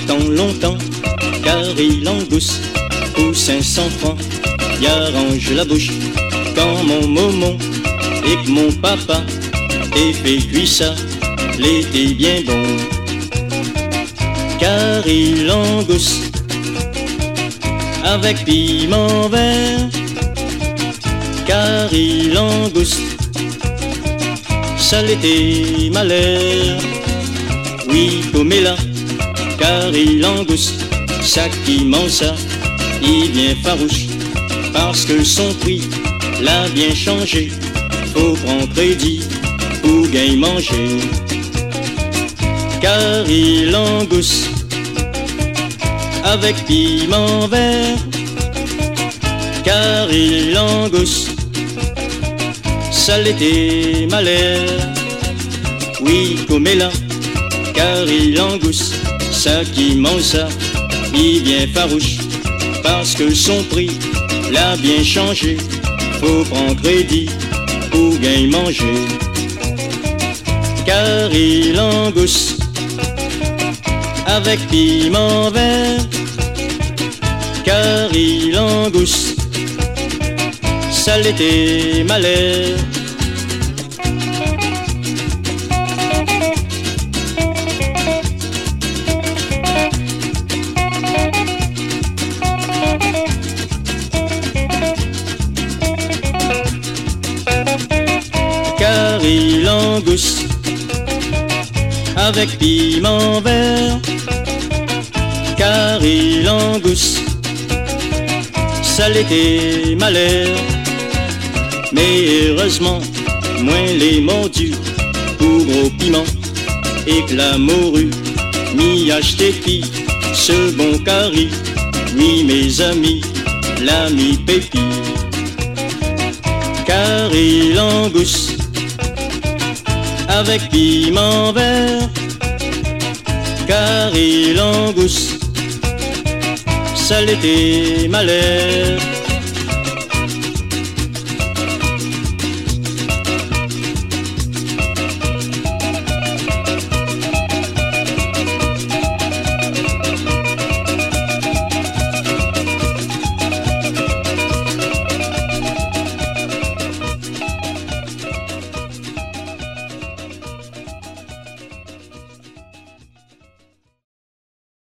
longtemps, carré langouste, pour 500 francs, y arrange la bouche, quand mon momon et que mon papa, et fait cuire ça, l'été bien bon. Carré langouste, avec piment vert, carré langouste, ça l'était malheur. Oui, comme là, carré langouste, ça qui mange ça, il vient farouche, parce que son prix l'a bien changé. Faut prendre crédit pour gagner manger. Carré langouste, avec piment vert, carré langouste, ça l'était malheur. Oui, comme là, carré langouste, ça qui mange ça, il vient farouche, parce que son prix l'a bien changé. Faut prendre crédit pour gagner manger. Carré langouste, avec piment vert, carré langouste, ça l'était malheur. Carré langouste, avec piment vert, carré langouste, ça l'était malheur. Mais heureusement, moins les mordus pour gros piment, et que la morue m'y acheter pis, ce bon carré, oui mes amis, l'ami Pépi. Carré langouste, avec piment vert, carré langouste, ça l'était malheur.